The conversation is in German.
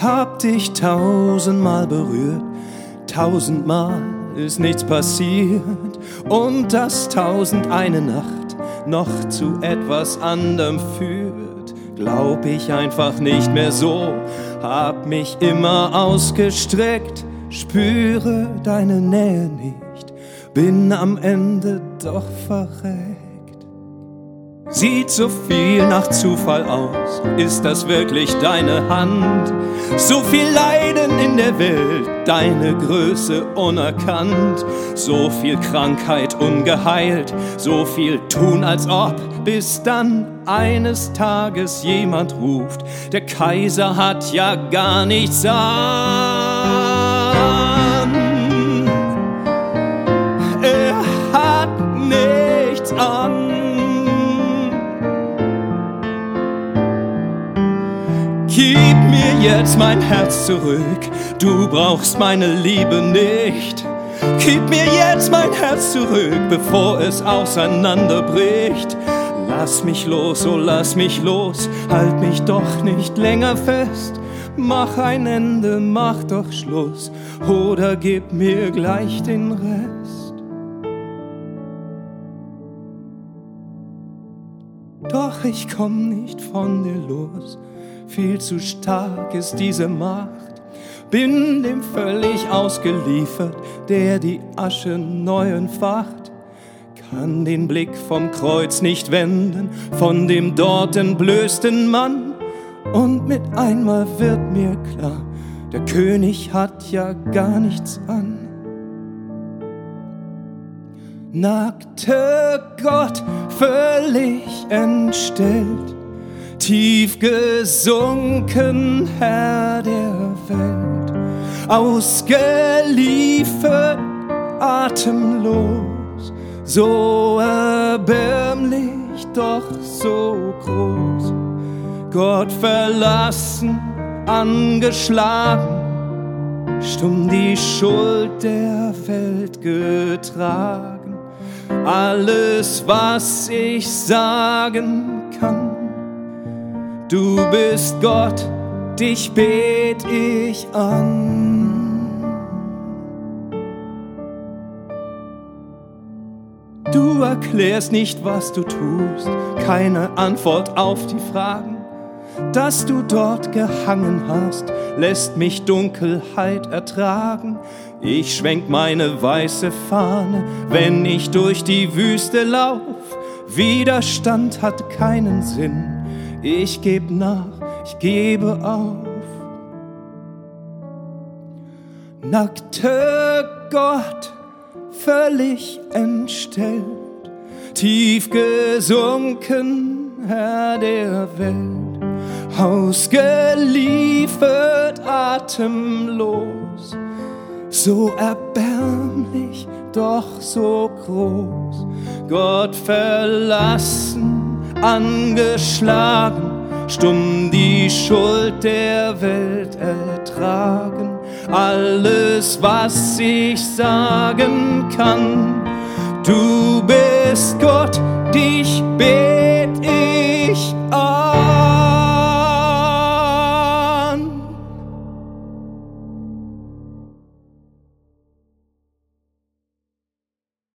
Hab dich 1000-mal berührt, 1000-mal ist nichts passiert. Und dass 1001 Nacht noch zu etwas anderem führt, glaub ich einfach nicht mehr so. Hab mich immer ausgestreckt, spüre deine Nähe nicht, bin am Ende doch verreckt. Sieht so viel nach Zufall aus, ist das wirklich deine Hand? So viel Leiden in der Welt, deine Größe unerkannt. So viel Krankheit ungeheilt, so viel tun als ob, bis dann eines Tages jemand ruft, der Kaiser hat ja gar nichts an. Er hat nichts an. Gib mir jetzt mein Herz zurück, du brauchst meine Liebe nicht. Gib mir jetzt mein Herz zurück, bevor es auseinanderbricht. Lass mich los, oh lass mich los, halt mich doch nicht länger fest. Mach ein Ende, mach doch Schluss, oder gib mir gleich den Rest. Doch ich komm nicht von dir los, viel zu stark ist diese Macht. Bin dem völlig ausgeliefert, der die Asche neu entfacht. Kann den Blick vom Kreuz nicht wenden, von dem dort entblößten Mann. Und mit einmal wird mir klar, der König hat ja gar nichts an. Nackte Gott, völlig entstellt, tief gesunken, Herr der Welt, ausgeliefert, atemlos, so erbärmlich, doch so groß. Gott verlassen, angeschlagen, stumm die Schuld der Welt getragen. Alles, was ich sagen kann, du bist Gott, dich bet ich an. Du erklärst nicht, was du tust, keine Antwort auf die Fragen. Dass du dort gehangen hast, lässt mich Dunkelheit ertragen. Ich schwenk meine weiße Fahne, wenn ich durch die Wüste lauf. Widerstand hat keinen Sinn, ich geb nach, ich gebe auf. Nackte Gott, völlig entstellt, tief gesunken, Herr der Welt, ausgeliefert, atemlos, so erbärmlich, doch so groß. Gott verlassen, angeschlagen, stumm die Schuld der Welt ertragen. Alles, was ich sagen kann, du bist Gott, dich bet ich